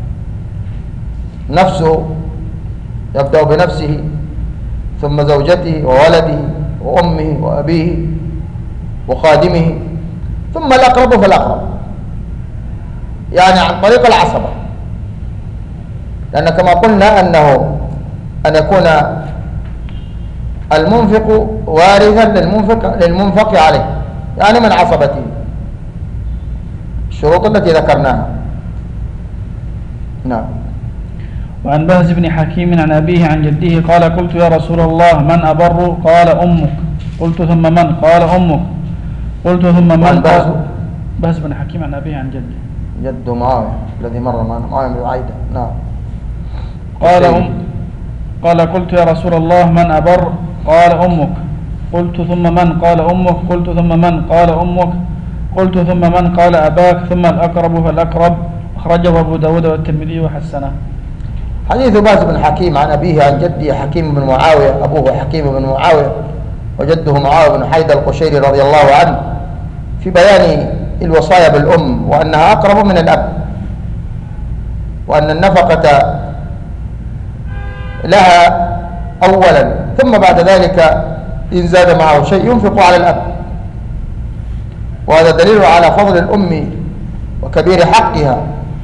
نفسه يبدأ بنفسه ثم زوجته وولده وأمه وأبيه وخادمه ثم الأقرب فالأقرب، يعني عن طريق العصبة. لأن كما قلنا أنه أن يكون المنفق وارثا للمنفق, للمنفق عليه، يعني من عصبته، الشروط التي ذكرناها. نعم.
وعن بهز بن حكيم عن أبيه عن جده قال قلت يا رسول الله من أبر؟ قال أمك. قلت ثم من؟ قال أمك. قلت ثم من؟
بهز
بهز بن حكيم عن أبيه عن جده
جد معاوية الذي مر معنا معاوية بن عايدة. نعم.
قال أم قال قلت يا رسول الله من أبر؟ قال أمك. قلت ثم من؟ قال أمك. قلت ثم من؟ قال أمك. قلت ثم من؟ قال أباك. ثم الأقرب فالأقرب. أخرجه أبو داود والترمذي وحسنه.
حديث باز بن حكيم عن أبيه عن جده حكيم بن معاوية، أبوه حكيم بن معاوية وجده معاوية بن حيدة القشيري رضي الله عنه، في بيان الوصايا بالأم وأنها أقرب من الأب، وأن النفقة لها أولا، ثم بعد ذلك إن زاد معه شيء ينفق على الأب. وهذا دليل على فضل الأم وكبير حقها،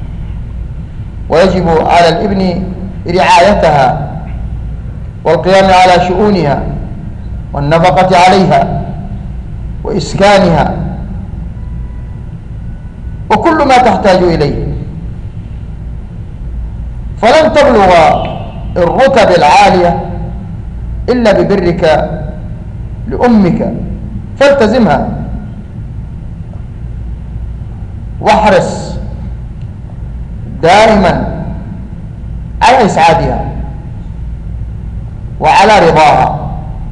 ويجب على الابن رعايتها والقيام على شؤونها والنفقة عليها وإسكانها وكل ما تحتاج إليه. فلن تبلغ الرتب العالية إلا ببرك لأمك، فالتزمها واحرص دائما على إسعادها وعلى رضاها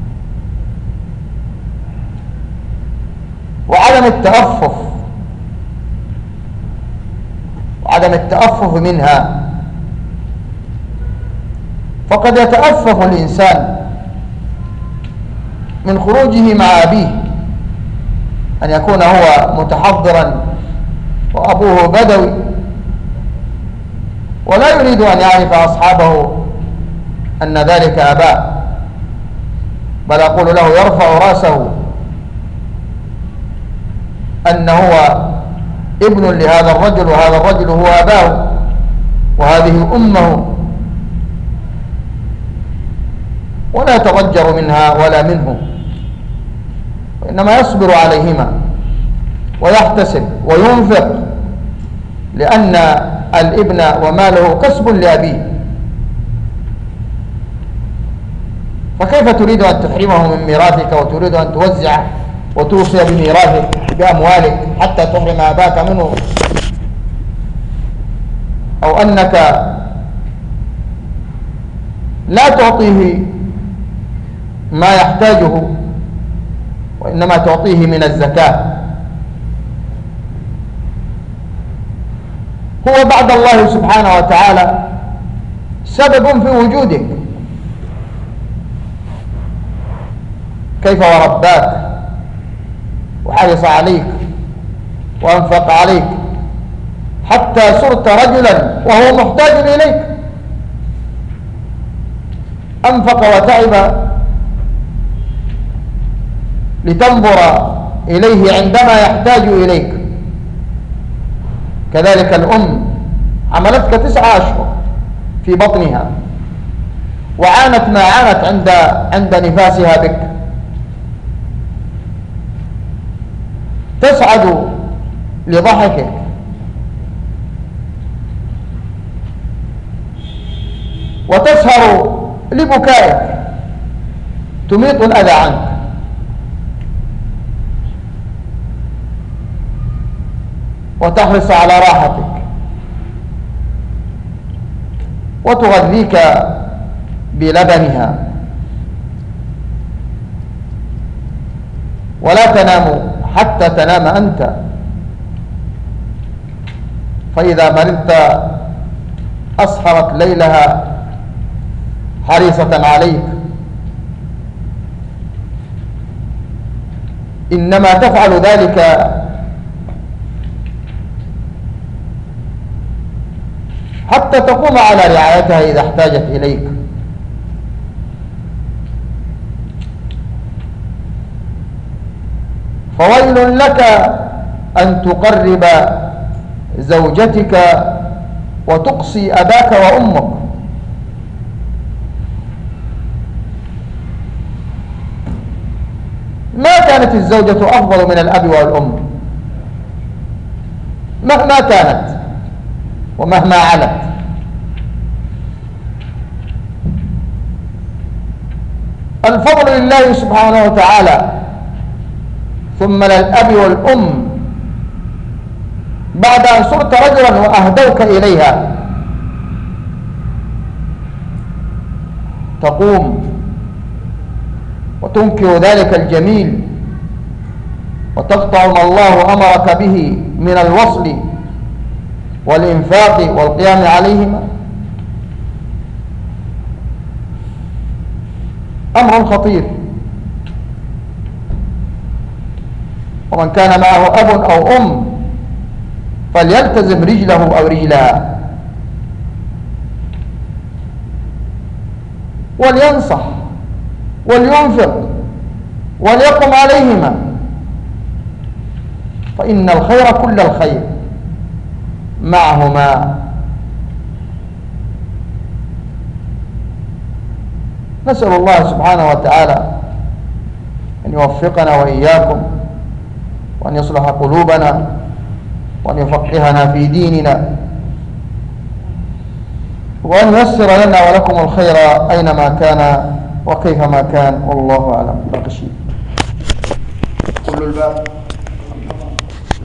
وعدم التأفف وعدم التأفف منها. فقد يتأفف الإنسان من خروجه مع أبيه، أن يكون هو متحضرا وأبوه بدوي ولا يريد أن يعرف أصحابه أن ذلك أباه، بل أقول له يرفع رأسه أن هو ابن لهذا الرجل وهذا الرجل هو أباه وهذه أمه، ولا يتضجر منها ولا منه، وإنما يصبر عليهما ويحتسب وينفق، لأن الابن وماله كسب لأبيه، فكيف تريد أن تحرمه من ميراثك وتريد أن توزع وتوصي بميراثك بأموالك حتى تحرم أباك منه، أو أنك لا تعطيه ما يحتاجه وإنما تعطيه من الزكاة. هو بعد الله سبحانه وتعالى سبب في وجودك، كيف ورباك وحرص عليك وأنفق عليك حتى صرت رجلا وهو محتاج إليك، أنفق وتعب لتنظر إليه عندما يحتاج إليك. كذلك الأم عملتك تسعة أشهر في بطنها وعانت ما عانت عند عند نفاسها بك، تسعد لضحكك وتسهر لبكائك، تميط الأذى عنك، وتحرص على راحتك وتغذيك بلبنها، ولا تنام حتى تنام أنت، فإذا مرضت أسهرت ليلها حريصة عليك. إنما تفعل ذلك حتى تقوم على رعايتها إذا احتاجت إليك. فويل لك أن تقرب زوجتك وتقصي أباك وأمك. ما كانت الزوجة أفضل من الأب والأم مهما كانت ومهما علت، الفضل لله سبحانه وتعالى، ثم للأب والأم بعد أن صرت رجلا وأهدوك إليها تقوم وتنكر ذلك الجميل وتقطع ما الله أمرك به من الوصل والإنفاق والقيام عليهما. أمر خطير. ومن كان معه أب أو أم فليلتزم رجله أو رجلها ولينصح ولينفق وليقم عليهما، فإن الخير كل الخير معهما. نسأل الله سبحانه وتعالى أن يوفقنا وإياكم وأن يصلح قلوبنا وأن يفقهنا في ديننا وأن ييسر لنا ولكم الخير أينما كان وكيفما كان، والله أعلم. باقي شيء كل الباب